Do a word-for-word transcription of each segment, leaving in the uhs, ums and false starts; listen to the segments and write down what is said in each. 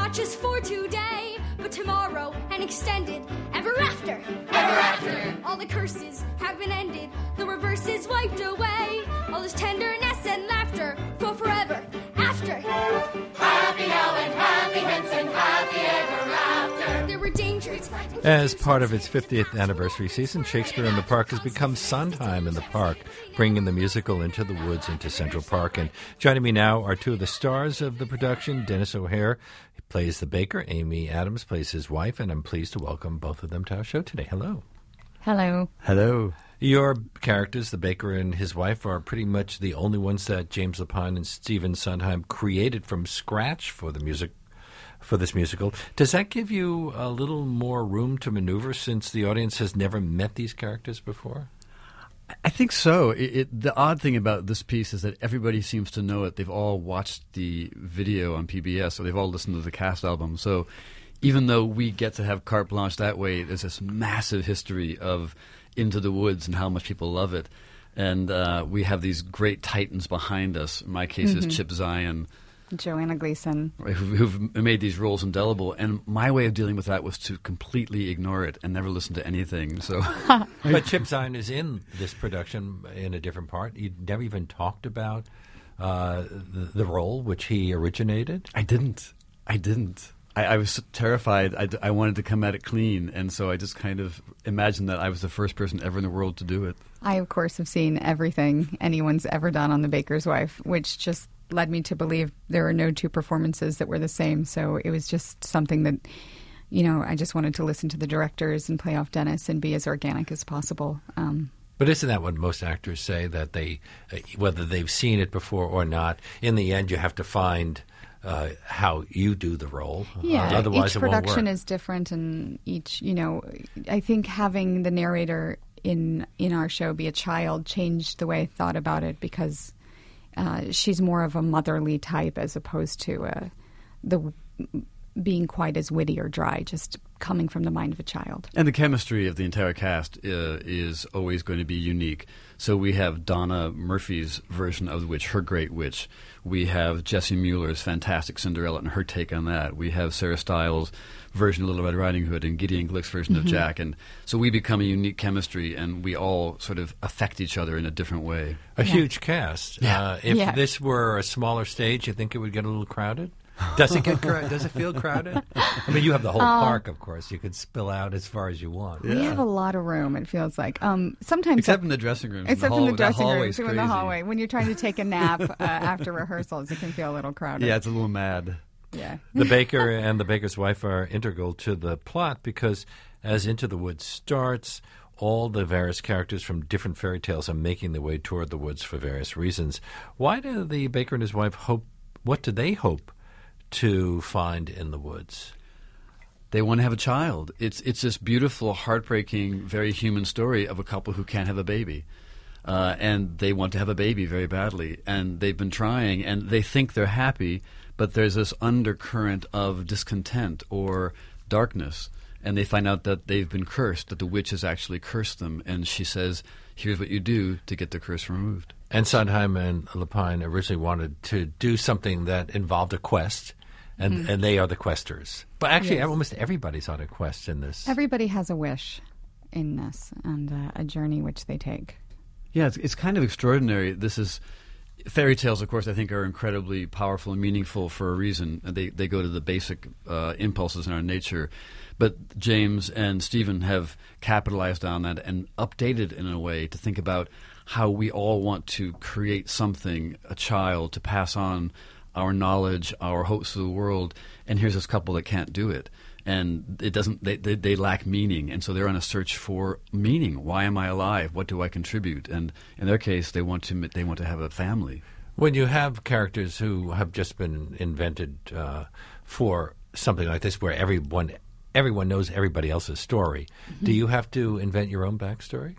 not just for today, but tomorrow and extended ever after. Ever after. All the curses have been ended, the reverse is wiped away. All this tenderness and laughter for forever after. Happy now and happy hence and happy ever after. There were dangers. As part of its fiftieth anniversary season, Shakespeare in the Park has become Sondheim in the Park, bringing the musical Into the Woods into Central Park. And joining me now are two of the stars of the production. Denis O'Hare plays the baker. Amy Adams plays his wife. And I'm pleased to welcome both of them to our show today. Hello. Hello. Hello. Your characters, the baker and his wife, are pretty much the only ones that James Lapine and Stephen Sondheim created from scratch for the music, for this musical. Does that give you a little more room to maneuver since the audience has never met these characters before? I think so. It, it, the odd thing about this piece is that everybody seems to know it. They've all watched the video on P B S, or they've all listened to the cast album. So even though we get to have carte blanche that way, there's this massive history of Into the Woods and how much people love it. And uh, we have these great titans behind us. In my case, Mm-hmm. is Chip Zien, Joanna Gleason. right, who, who've made these roles indelible. And my way of dealing with that was to completely ignore it and never listen to anything. So, But Chip Zien is in this production in a different part. You never even talked about uh, the, the role which he originated. I didn't. I didn't. I, I was so terrified. I, d- I wanted to come at it clean, and so I just kind of imagined that I was the first person ever in the world to do it. I, of course, have seen everything anyone's ever done on The Baker's Wife, which just led me to believe there are no two performances that were the same. So it was just something that, you know, I just wanted to listen to the directors and play off Denis and be as organic as possible. Um, But isn't that what most actors say, that they, uh, whether they've seen it before or not, in the end you have to find uh, how you do the role. Yeah, Uh, otherwise each it won't production work. is different, and each, you know, I think having the narrator in in our show be a child changed the way I thought about it, because uh, she's more of a motherly type as opposed to uh, the being quite as witty or dry, just coming from the mind of a child. And the chemistry of the entire cast uh, is always going to be unique. So we have Donna Murphy's version of the witch, her great witch. We have Jessie Mueller's fantastic Cinderella and her take on that. We have Sarah Stiles' version of Little Red Riding Hood and Gideon Glick's version Mm-hmm. of Jack. And so we become a unique chemistry, and we all sort of affect each other in a different way. A Yeah. huge cast. Yeah. Uh, if Yeah. this were a smaller stage, you think it would get a little crowded? Does it get crowded? Does it feel crowded? I mean, you have the whole Um, park, of course. You could spill out as far as you want. We have a lot of room, it feels like. Um, sometimes Except in the dressing rooms. Except the in hall- the dressing that room, hallway's too, in the crazy. hallway. When you're trying to take a nap uh, after rehearsals, it can feel a little crowded. Yeah, it's a little mad. Yeah. The baker and the baker's wife are integral to the plot because as Into the Woods starts, all the various characters from different fairy tales are making their way toward the woods for various reasons. Why do the baker and his wife hope, what do they hope to find in the woods? They want to have a child. It's it's this beautiful, heartbreaking, very human story of a couple who can't have a baby. Uh, and they want to have a baby very badly. And they've been trying, and they think they're happy, but there's this undercurrent of discontent or darkness. And they find out that they've been cursed, that the witch has actually cursed them. And she says, here's what you do to get the curse removed. And Sondheim and Lapine originally wanted to do something that involved a quest, and, Mm-hmm. and they are the questers. But actually, Yes. almost everybody's on a quest in this. Everybody has a wish in this and uh, a journey which they take. Yeah, it's, it's kind of extraordinary. This is fairy tales, of course, I think are incredibly powerful and meaningful for a reason. They they go to the basic uh, impulses in our nature. But James and Stephen have capitalized on that and updated in a way to think about how we all want to create something, a child, to pass on our knowledge, our hopes for the world. And here's this couple that can't do it. And it doesn't. They, they they lack meaning, and so they're on a search for meaning. Why am I alive? What do I contribute? And in their case, they want to they want to have a family. When you have characters who have just been invented uh, for something like this, where everyone everyone knows everybody else's story, Mm-hmm. do you have to invent your own backstory?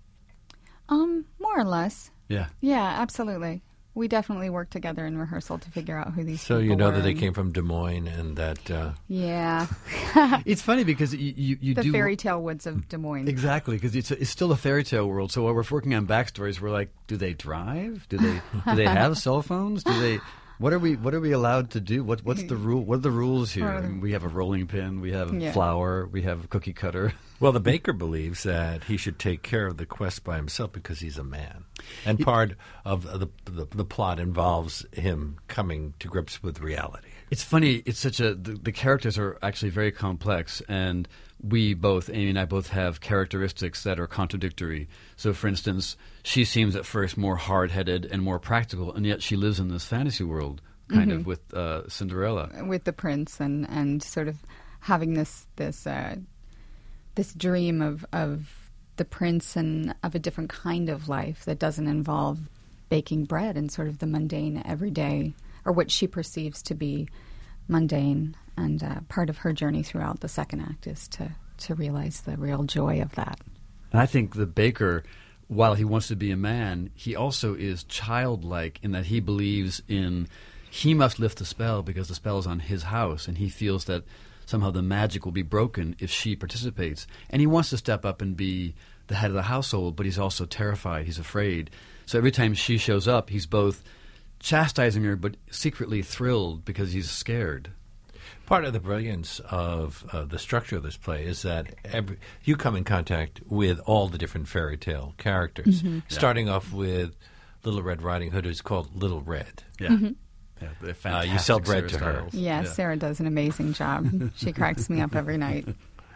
Um, more or less. Yeah. Yeah, absolutely. We definitely worked together in rehearsal to figure out who these So people you know were. that they and- came from Des Moines, and that uh, Yeah. It's funny because you you, you the do fairy tale woods of Des Moines. exactly because it's it's still a fairy tale world. So while we're working on backstories, we're like, do they drive? Do they do they have cell phones? Do they What are we? What are we allowed to do? What What's the rule? What are the rules here? I mean, we have a rolling pin. We have Yeah. flour. We have a cookie cutter. Well, the baker believes that he should take care of the quest by himself because he's a man. And part of the, the, the plot involves him coming to grips with reality. It's funny. It's such a the, the characters are actually very complex, and we both, Amy and I, both have characteristics that are contradictory. So, for instance, she seems at first more hard-headed and more practical, and yet she lives in this fantasy world, kind Mm-hmm. of with uh, Cinderella. with the prince and, and sort of having this this uh, this dream of of the prince and of a different kind of life that doesn't involve baking bread and sort of the mundane everyday, or what she perceives to be mundane. And uh, part of her journey throughout the second act is to to realize the real joy of that. And I think the baker, while he wants to be a man, he also is childlike in that he believes in he must lift the spell because the spell is on his house, and he feels that somehow the magic will be broken if she participates. And he wants to step up and be the head of the household, but he's also terrified. He's afraid. So every time she shows up, he's both chastising her but secretly thrilled because he's scared. Part of the brilliance of uh, the structure of this play is that every, you come in contact with all the different fairy tale characters, starting off with Little Red Riding Hood, who's called Little Red. Yeah. Yeah, they're Uh, fantastic. you sell bread Sarah to her. Stiles. Yes, Yeah. Sarah does an amazing job. She cracks me up every night.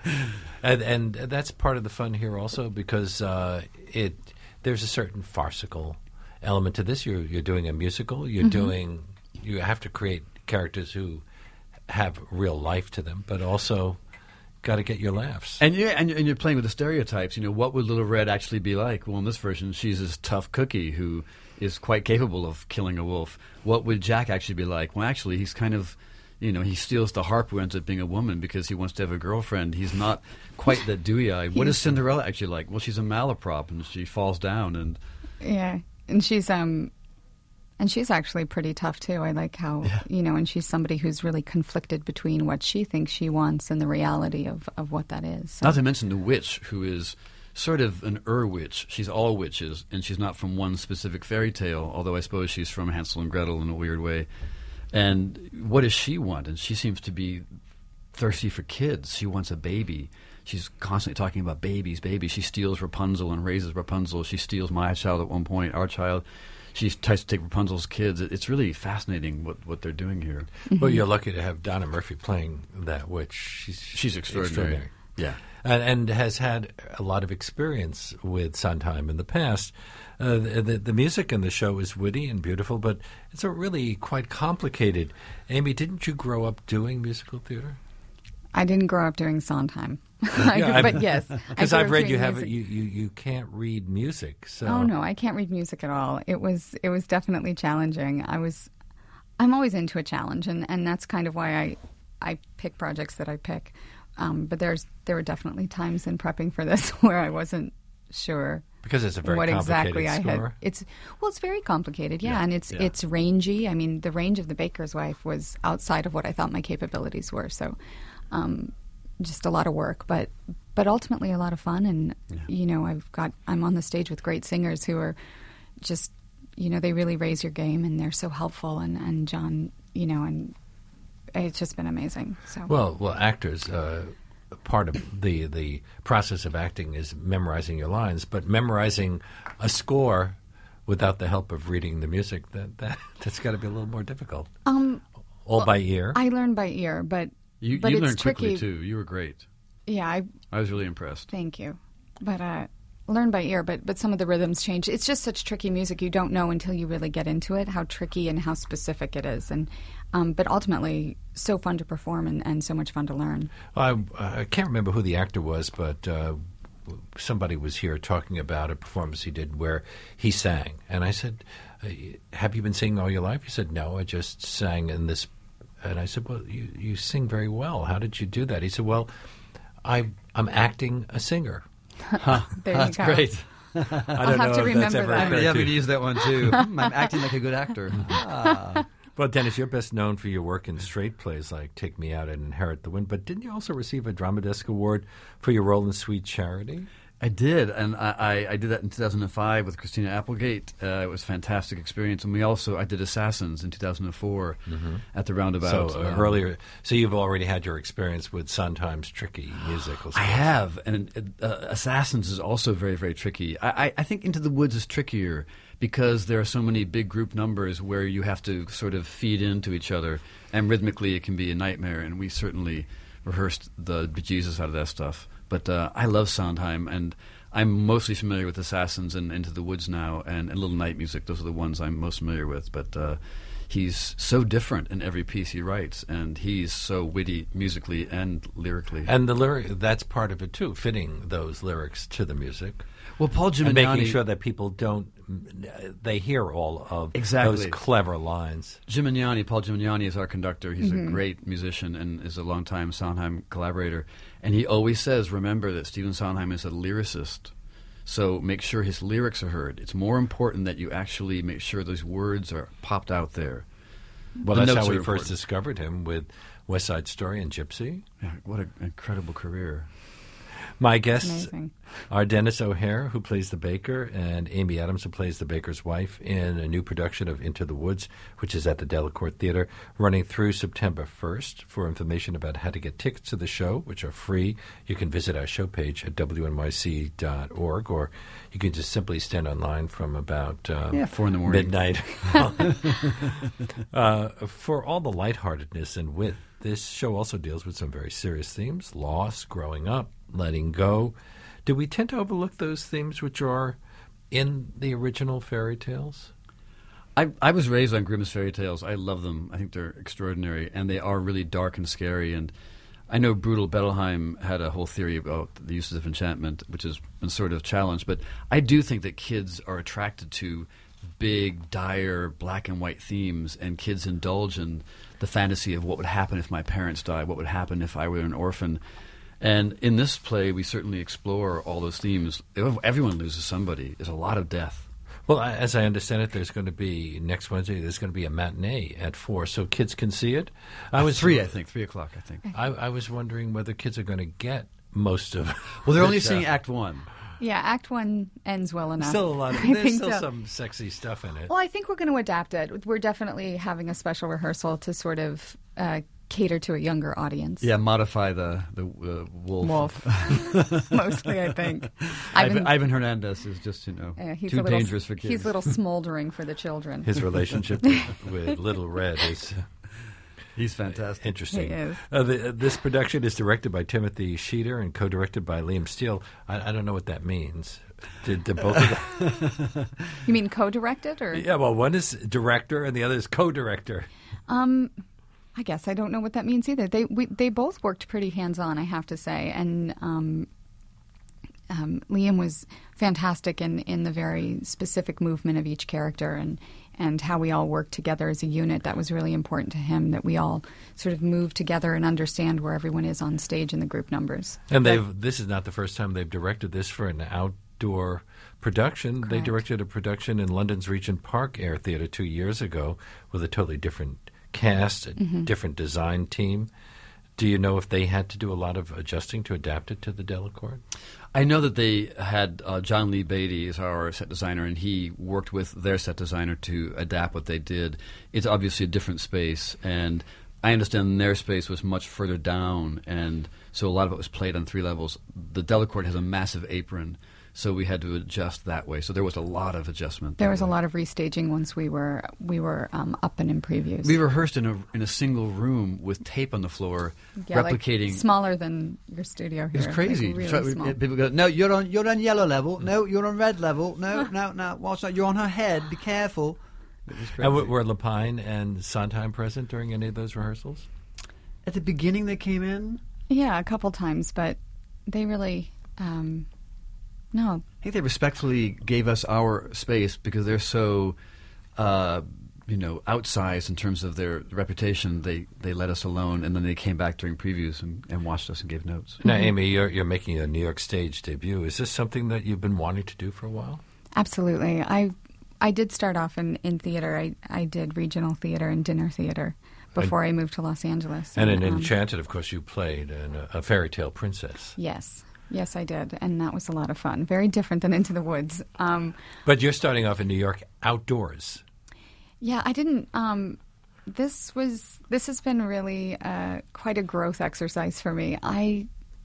And, and that's part of the fun here also because uh, it there's a certain farcical element to this. You're, you're doing a musical. You're doing you have to create characters who have real life to them, but also got to get your laughs. And yeah, and, and you're playing with the stereotypes. You know, what would Little Red actually be like? Well, in this version, she's this tough cookie who is quite capable of killing a wolf. What would Jack actually be like? Well, actually, he's kind of, you know, he steals the harp who ends up being a woman because he wants to have a girlfriend. He's not quite that dewy-eyed. What is Cinderella actually like? Well, she's a malaprop, and she falls down. And Yeah, and she's um, and she's actually pretty tough too. I like how you know, and she's somebody who's really conflicted between what she thinks she wants and the reality of, of what that is. So- not to mention the witch, who is sort of an ur-witch. She's all witches, and she's not from one specific fairy tale, although I suppose she's from Hansel and Gretel in a weird way. And what does she want? And she seems to be thirsty for kids. She wants a baby. She's constantly talking about babies, babies. She steals Rapunzel and raises Rapunzel. She steals my child at one point, our child. She tries to take Rapunzel's kids. It- It's really fascinating what, what they're doing here. Well, you're lucky to have Donna Murphy playing that witch. She's, She's extraordinary. Yeah. And, and has had a lot of experience with Sondheim in the past. Uh, the, the, the music in the show is witty and beautiful, but it's a really quite complicated. Amy, didn't you grow up doing musical theater? I didn't grow up doing Sondheim, but yes, I Because grew I've up read doing you have music. you, you you can't read music. So Oh no, I can't read music at all. It was it was definitely challenging. I was I'm always into a challenge, and, and that's kind of why I I pick projects that I pick. Um, but there's there were definitely times in prepping for this where I wasn't sure because it's a very what complicated exactly I score. had. It's well, it's very complicated, yeah, Yeah, and it's yeah. it's rangy. I mean, the range of The Baker's Wife was outside of what I thought my capabilities were. So, um, just a lot of work, but but ultimately a lot of fun. And you know, I've got I'm on the stage with great singers who are just you know they really raise your game, and they're so helpful. And and John, you know, and it's just been amazing. So Well, well, actors. Uh, part of the the process of acting is memorizing your lines, but memorizing a score without the help of reading the music that, that that's got to be a little more difficult. um, All by ear. I learn by ear, but You, but you it's learned quickly, tricky. too. You were great. Yeah, I I was really impressed. Thank you. But uh, learn by ear, but but some of the rhythms change. It's just such tricky music. You don't know until you really get into it how tricky and how specific it is. And um, but ultimately, so fun to perform and, and so much fun to learn. I, I can't remember who the actor was, but uh, somebody was here talking about a performance he did where he sang. And I said, have you been singing all your life? He said, no, I just sang in this. And I said, well, you, you sing very well. How did you do that? He said, well, I, I'm acting a singer. There That's you go. great. I don't I'll have know to if that's remember ever that. occurred Yeah, to we you. use that one, too. Hmm, I'm acting like a good actor. Ah. Well, Dennis, you're best known for your work in straight plays like Take Me Out and Inherit the Wind, but didn't you also receive a Drama Desk Award for your role in Sweet Charity? I did, and I, I, I did that in two thousand five with Christina Applegate. Uh, it was a fantastic experience, and we also I did Assassins in two thousand four mm-hmm. at the Roundabout. So uh, um, earlier, so you've already had your experience with Sondheim's tricky musical. I have, and uh, Assassins is also very, very tricky. I, I, I think Into the Woods is trickier because there are so many big group numbers where you have to sort of feed into each other, and rhythmically it can be a nightmare. And we certainly rehearsed the bejesus out of that stuff. But uh, I love Sondheim, and I'm mostly familiar with Assassins and Into the Woods now, and, and Little Night Music. Those are the ones I'm most familiar with. But uh, he's so different in every piece he writes, and he's so witty musically and lyrically. And the lyric, that's part of it, too, fitting those lyrics to the music. Well, Paul Gimignani... And making sure that people don't... They hear all of exactly. those clever lines. Gimignani, Paul Gimignani is our conductor. He's mm-hmm. a great musician and is a longtime Sondheim collaborator. And he always says, remember that Stephen Sondheim is a lyricist. So make sure his lyrics are heard. It's more important that you actually make sure those words are popped out there. Well, The that's notes how we are first important. discovered him with West Side Story and Gypsy. Yeah, what an incredible career. My guests Amazing. are Dennis O'Hare, who plays the baker, and Amy Adams, who plays the baker's wife, in a new production of Into the Woods, which is at the Delacorte Theater, running through September first. For information about how to get tickets to the show, which are free, you can visit our show page at W N Y C dot org, or you can just simply stand online from about um, Yeah, four in the morning. midnight. uh, for all the lightheartedness and wit, this show also deals with some very serious themes: loss, growing up, letting go. Do we tend to overlook those themes which are in the original fairy tales? I, I was raised on Grimm's fairy tales. I love them. I think they're extraordinary, and they are really dark and scary. And I know Brutal Bettelheim had a whole theory about the uses of enchantment, which has been sort of challenged. But I do think that kids are attracted to big, dire, black and white themes, and kids indulge in the fantasy of what would happen if my parents died, what would happen if I were an orphan. And in this play, we certainly explore all those themes. Everyone loses somebody. There's a lot of death. Well, I- as I understand it, there's going to be, next Wednesday, there's going to be a matinee at four, so kids can see it. I was three, I think, three o'clock, I think. I, I was wondering whether kids are going to get most of Well, they're only this, uh, seeing Act One. Yeah, Act One ends well enough. Still a lot of, I there's think still so. some sexy stuff in it. Well, I think we're going to adapt it. We're definitely having a special rehearsal to sort of uh, cater to a younger audience. Yeah, modify the the uh, wolf. Wolf, mostly, I think. Ivan, Ivan Hernandez is just, you know, uh, he's too a little, dangerous for kids. He's a little smoldering for the children. His relationship with, with Little Red is He's fantastic. interesting. He is. Uh, the, uh, this production is directed by Timothy Sheeter and co-directed by Liam Steele. I, I don't know what that means. Did, did both of them? You mean co-directed, or? Yeah, well, one is director and the other is co-director. Um, I guess I don't know what that means either. They we, they both worked pretty hands-on, I have to say, and um, um, Liam was fantastic in, in the very specific movement of each character and and how we all work together as a unit. That was really important to him, that we all sort of move together and understand where everyone is on stage in the group numbers. And they've this is not the first time they've directed this for an outdoor production. They Correct. directed a production in London's Regent Park Air Theatre two years ago with a totally different cast, a Mm-hmm. different design team. Do you know if they had to do a lot of adjusting to adapt it to the Delacorte? I know that they had uh, John Lee Beatty as our set designer, and he worked with their set designer to adapt what they did. It's obviously a different space, and I understand their space was much further down, and so a lot of it was played on three levels. The Delacorte has a massive apron, so we had to adjust that way. So there was a lot of adjustment. There that was a way. lot of restaging once we were we were um, up and in previews. We rehearsed in a in a single room with tape on the floor, yeah, like replicating. smaller than your studio here. It was crazy. Like really So we- small. people go, no, you're on you're on yellow level. No, you're on red level. No, no, no. What's that? You're on her head. Be careful. It was crazy. And w- were Lapine and Sondheim present during any of those rehearsals? At the beginning, they came in. Yeah, a couple times, but they really, um, no. I think they respectfully gave us our space because they're so, uh, you know, outsized in terms of their reputation. They they let us alone, and then they came back during previews and, and watched us and gave notes. Now, Amy, you're, you're making a New York stage debut. Is this something that you've been wanting to do for a while? Absolutely. I I did start off in, in theater. I, I did regional theater and dinner theater before I moved to Los Angeles. And in um, Enchanted, of course, you played an, a fairy tale princess. Yes. Yes, I did, and that was a lot of fun. Very different than Into the Woods. Um, But you're starting off in New York outdoors. yeah, I didn't. Um, this was this has been really uh, quite a growth exercise for me. I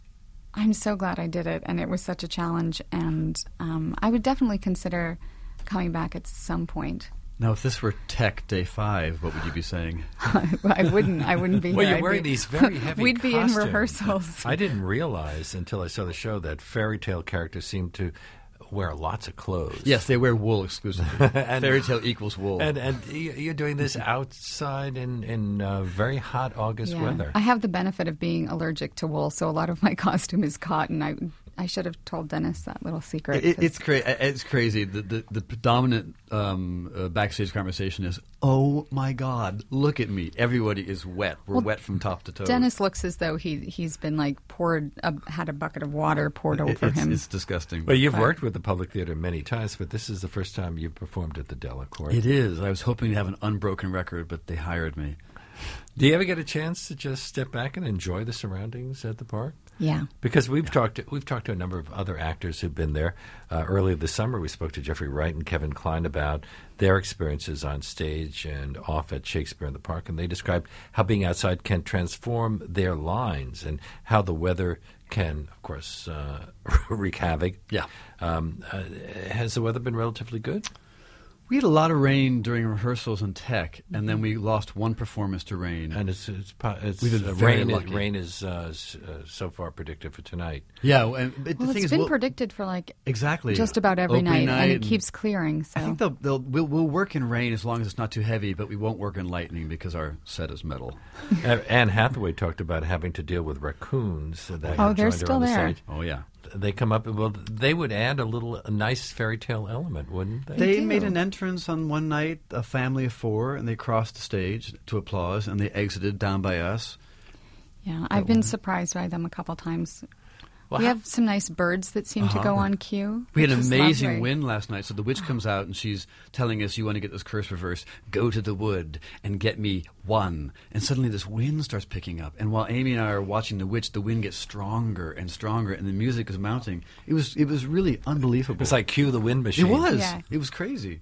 I'm so glad I did it, and it was such a challenge. And um, I would definitely consider coming back at some point. Now, if this were Tech Day Five, what would you be saying? I wouldn't. I wouldn't be. Well, here. you're I'd wearing be, these very heavy We'd be in costumes. rehearsals. I didn't realize until I saw the show that fairy tale characters seem to wear lots of clothes. Yes, they wear wool exclusively. And- Fairy tale equals wool. And and y- you're doing this outside in in uh, very hot August Yeah. weather. I have the benefit of being allergic to wool, so a lot of my costume is cotton. I I should have told Dennis that little secret. It, 'cause- it's cra- It's crazy. The the, the predominant um, uh, backstage conversation is, "Oh my God, look at me! Everybody is wet. We're Well, wet from top to toe." Dennis looks as though he he's been like poured a, had a bucket of water poured It- over it's, him. It's disgusting. Well, you've But- worked with the Public Theater many times, but this is the first time you've performed at the Delacorte. It is. I was hoping to have an unbroken record, but they hired me. Do you ever get a chance to just step back and enjoy the surroundings at the park? Yeah. Because we've talked to, we've talked to a number of other actors who've been there. Uh, earlier this summer, we spoke to Jeffrey Wright and Kevin Kline about their experiences on stage and off at Shakespeare in the Park, and they described how being outside can transform their lines and how the weather can, of course, uh, wreak havoc. Yeah. Um, uh, has the weather been relatively good? We had a lot of rain during rehearsals in Tech, and then we lost one performance to rain. And it's it's, po- it's We've been uh, very rain. Is, lucky. rain is uh, s- uh, so far predicted for tonight. yeah, and but Well, the thing it's is, been we'll- predicted for like exactly just about every Opening night, and it and- keeps clearing. So I think they'll, they'll we'll, we'll work in rain as long as it's not too heavy, but we won't work in lightning because our set is metal. Uh, Anne Hathaway talked about having to deal with raccoons. That Oh, had they're joined her still on the there. stage. Oh yeah, They come up and well, they would add a little a nice fairy tale element, wouldn't they? they do. made an entrance on one night, a family of four, and they crossed the stage to applause, and they exited down by us. yeah, I've been surprised by them a couple times. Well, we how- have some nice birds that seem to go on cue. We had an which is amazing lovely. wind last night. So the witch comes out and she's telling us, "You want to get this curse reversed? Go to the wood and get me one." And suddenly this wind starts picking up. And while Amy and I are watching the witch, the wind gets stronger and stronger, and the music is mounting. It was it was really unbelievable. It's like cue the wind machine. it was. Yeah. It was crazy.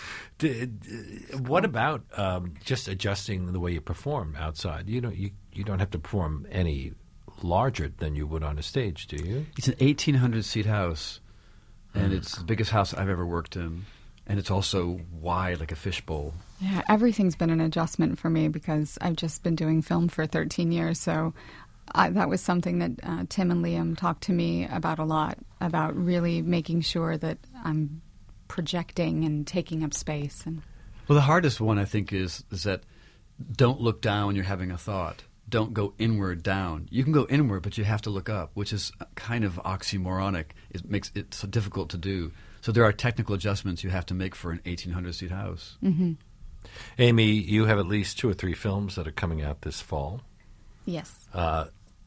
D- d- what about um, just adjusting the way you perform outside? You don't you, you don't have to perform any larger than you would on a stage, do you? It's an eighteen hundred seat house, and it's the biggest house I've ever worked in. And it's also wide like a fishbowl. Yeah, everything's been an adjustment for me because I've just been doing film for thirteen years. So I, that was something that uh, Tim and Liam talked to me about a lot, about really making sure that I'm projecting and taking up space. And Well, the hardest one, I think, is is that don't look down when you're having a thought. Don't go inward down. You can go inward, but you have to look up, which is kind of oxymoronic. It makes it so difficult to do. So there are technical adjustments you have to make for an eighteen hundred seat house. Mm-hmm. Amy, you have at least two or three films that are coming out this fall. yes. Uh,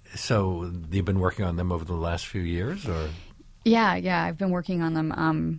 so you've been working on them over the last few years, or Yeah, yeah, I've been working on them. Um,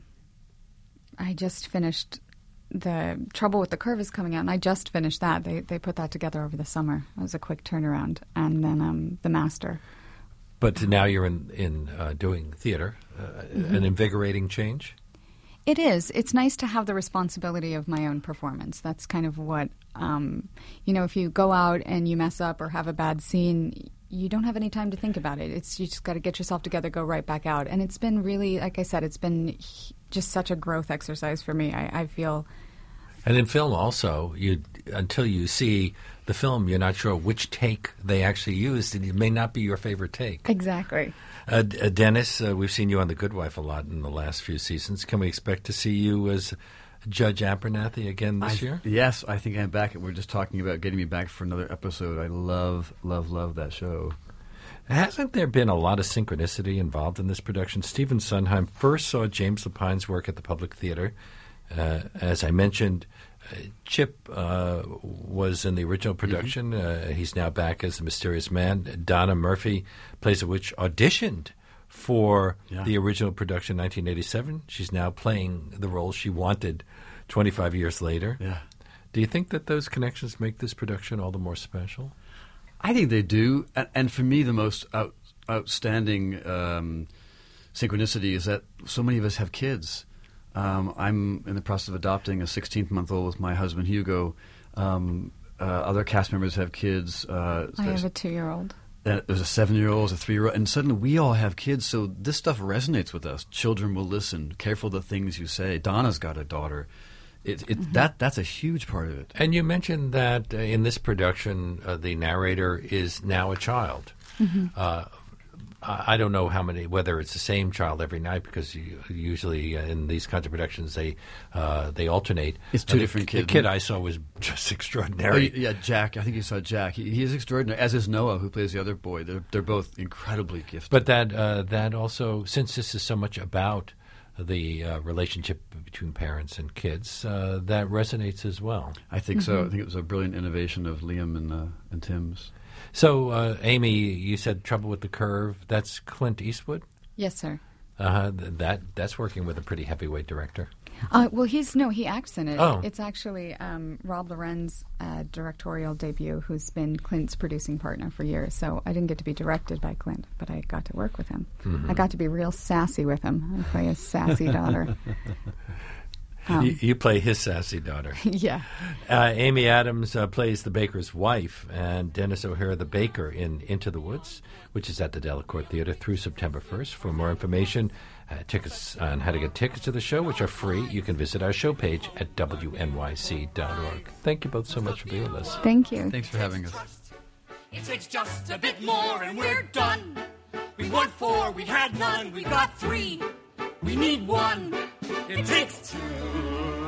I just finished The Trouble with the Curve is coming out, and I just finished that. They they put that together over the summer. It was a quick turnaround. And then um, The Master. but now you're in in uh, doing theater, uh, Mm-hmm. an invigorating change. It is. It's nice to have the responsibility of my own performance. That's kind of what, um, you know, if you go out and you mess up or have a bad scene, you don't have any time to think about it. It's you just got to get yourself together, go right back out. And it's been really, like I said, it's been just such a growth exercise for me. I, I feel... And in film also, you until you see the film, you're not sure which take they actually used, and it may not be your favorite take. Exactly. Uh, D- uh, Dennis, uh, we've seen you on The Good Wife a lot in the last few seasons. Can we expect to see you as Judge Abernathy again this I- year? Yes, I think I'm back. We're just talking about getting me back for another episode. I love, love, love that show. Hasn't there been a lot of synchronicity involved in this production? Stephen Sondheim first saw James Lapine's work at the Public Theater. Uh, as I mentioned, uh, Chip uh, was in the original production. Mm-hmm. Uh, he's now back as the mysterious man. Donna Murphy plays a witch, auditioned for Yeah. the original production, nineteen eighty-seven. She's now playing the role she wanted twenty-five years later. Yeah. Do you think that those connections make this production all the more special? I think they do. And, and for me, the most out, outstanding um, synchronicity is that so many of us have kids. Um, I'm in the process of adopting a sixteen-month-old with my husband, Hugo. Um, uh, other cast members have kids. Uh, I have a two-year-old. Uh, there's a seven-year-old, there's a three-year-old, and suddenly we all have kids, so this stuff resonates with us. Children will listen. Careful the things you say. Donna's got a daughter. It, it, mm-hmm. that That's a huge part of it. And you mentioned that uh, in this production, uh, the narrator is now a child. Mm-hmm. Uh, I don't know how many, whether it's the same child every night, because you, usually uh, in these kinds of productions they uh, they alternate. It's two uh, different the, kids. The kid I saw was just extraordinary. Oh, yeah, Jack. I think you saw Jack. He, he is extraordinary, as is Noah, who plays the other boy. They're they're both incredibly gifted. But that uh, that also, since this is so much about the uh, relationship between parents and kids, uh, that resonates as well. I think mm-hmm. so. I think it was a brilliant innovation of Liam and uh, and Tim's. So, uh, Amy, you said Trouble with the Curve. That's Clint Eastwood? Yes, sir. Uh, th- that That's working with a pretty heavyweight director. Uh, well, he's no, he acts in it. Oh. It's actually um, Rob Loren's uh, directorial debut, who's been Clint's producing partner for years. So I didn't get to be directed by Clint, but I got to work with him. Mm-hmm. I got to be real sassy with him. I play his sassy daughter. Um, you, you play his sassy daughter. Yeah. Uh, Amy Adams uh, plays the baker's wife, and Dennis O'Hara the baker in Into the Woods, which is at the Delacorte Theater through September first. For more information, uh, tickets on how to get tickets to the show, which are free, you can visit our show page at W N Y C dot org. Thank you both so much for being with us. Thank you. Thanks for having us. It takes just a bit more and we're done. We want four, we had none, we got three. We need one. It takes two.